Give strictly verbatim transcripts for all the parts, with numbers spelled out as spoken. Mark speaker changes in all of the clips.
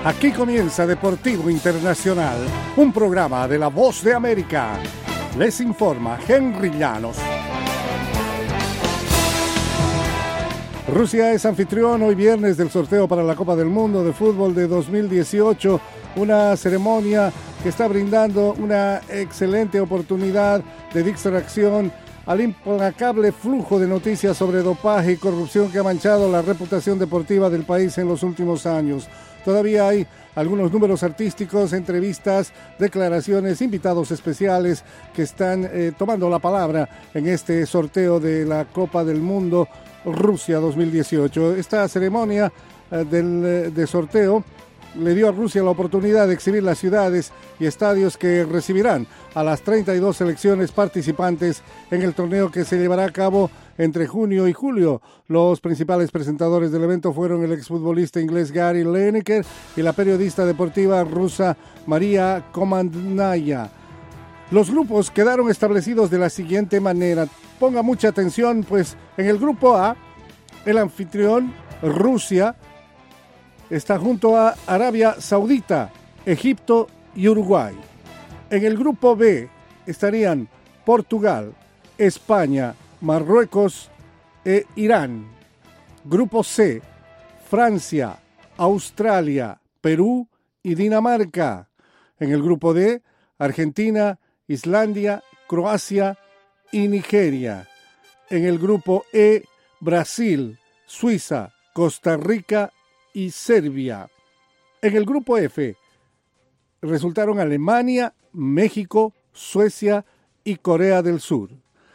Speaker 1: Aquí comienza Deportivo Internacional, un programa de La Voz de América. Les informa Henry Llanos. Rusia es anfitrión hoy viernes del sorteo para la Copa del Mundo de Fútbol de dos mil dieciocho, una ceremonia que está brindando una excelente oportunidad de distracción al implacable flujo de noticias sobre dopaje y corrupción que ha manchado la reputación deportiva del país en los últimos años. Todavía hay algunos números artísticos, entrevistas, declaraciones, invitados especiales que están eh, tomando la palabra en este sorteo de la Copa del Mundo Rusia dos mil dieciocho. Esta ceremonia eh, del, de sorteo le dio a Rusia la oportunidad de exhibir las ciudades y estadios que recibirán a las treinta y dos selecciones participantes en el torneo que se llevará a cabo entre junio y julio. Los principales presentadores del evento fueron el exfutbolista inglés Gary Lineker y la periodista deportiva rusa María Komandnaya. Los grupos quedaron establecidos de la siguiente manera. Ponga mucha atención, pues en el grupo A, el anfitrión, Rusia, está junto a Arabia Saudita, Egipto y Uruguay. En el grupo B estarían Portugal, España, Marruecos e Irán. Grupo C, Francia, Australia, Perú y Dinamarca. En el grupo D, Argentina, Islandia, Croacia y Nigeria. En el grupo E, Brasil, Suiza, Costa Rica y Serbia. En el grupo F resultaron Alemania, México, Suecia y Corea del Sur.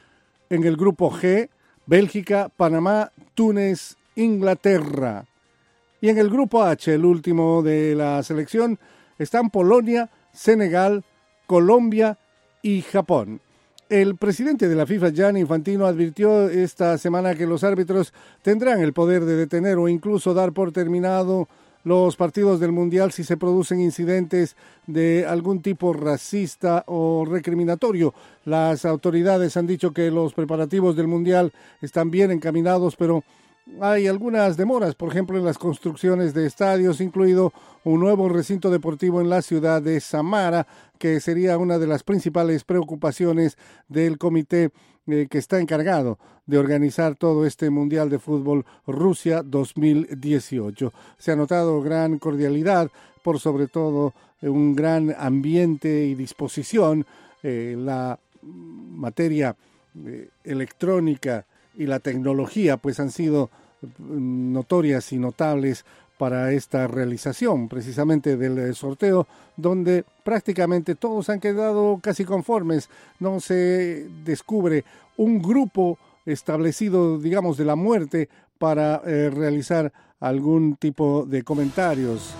Speaker 1: En el grupo G, Bélgica, Panamá, Túnez, Inglaterra. Y en el grupo H, el último de la selección, están Polonia, Senegal, Colombia y Japón. El presidente de la FIFA, Gianni Infantino, advirtió esta semana que los árbitros tendrán el poder de detener o incluso dar por terminado los partidos del Mundial si se producen incidentes de algún tipo racista o recriminatorio. Las autoridades han dicho que los preparativos del Mundial están bien encaminados, pero hay algunas demoras, por ejemplo, en las construcciones de estadios, incluido un nuevo recinto deportivo en la ciudad de Samara, que sería una de las principales preocupaciones del comité eh, que está encargado de organizar todo este Mundial de Fútbol Rusia dos mil dieciocho. Se ha notado gran cordialidad, por sobre todo eh, un gran ambiente y disposición. Eh, la materia eh, electrónica y la tecnología pues han sido notorias y notables para esta realización precisamente del sorteo, donde prácticamente todos han quedado casi conformes. No se descubre un grupo establecido, digamos, de la muerte para eh, realizar algún tipo de comentarios.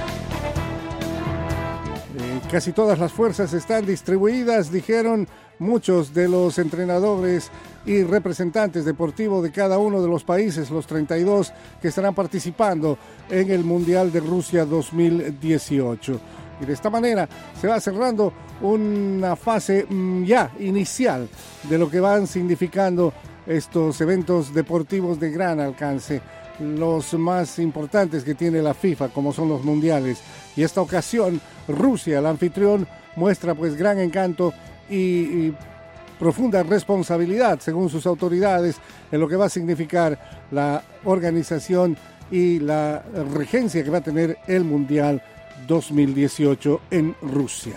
Speaker 1: Eh, casi todas las fuerzas están distribuidas, dijeron muchos de los entrenadores y representantes deportivos de cada uno de los países, los treinta y dos que estarán participando en el Mundial de Rusia dos mil dieciocho. Y de esta manera se va cerrando una fase ya inicial de lo que van significando estos eventos deportivos de gran alcance, los más importantes que tiene la FIFA, como son los mundiales. Y esta ocasión, Rusia, el anfitrión, muestra pues gran encanto y, y profunda responsabilidad, según sus autoridades, en lo que va a significar la organización y la regencia que va a tener el Mundial dos mil dieciocho en Rusia.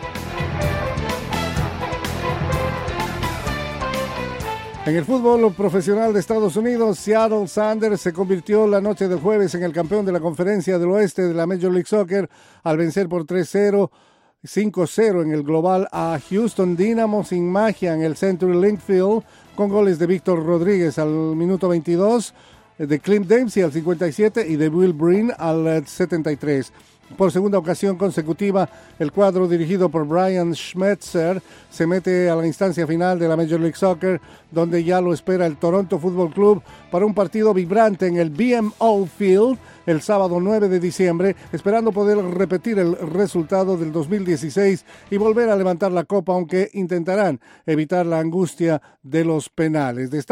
Speaker 1: En el fútbol profesional de Estados Unidos, Seattle Sounders se convirtió la noche del jueves en el campeón de la Conferencia del Oeste de la Major League Soccer al vencer por tres cero, cinco cero en el global a Houston Dynamo sin magia en el Century Link Field, con goles de Víctor Rodríguez al minuto veintidós, de Clint Dempsey al cincuenta y siete y de Will Breen al setenta y tres. Por segunda ocasión consecutiva, el cuadro dirigido por Brian Schmetzer se mete a la instancia final de la Major League Soccer, donde ya lo espera el Toronto Football Club para un partido vibrante en el B M O Field el sábado nueve de diciembre, esperando poder repetir el resultado del dos mil dieciséis y volver a levantar la copa, aunque intentarán evitar la angustia de los penales. De esta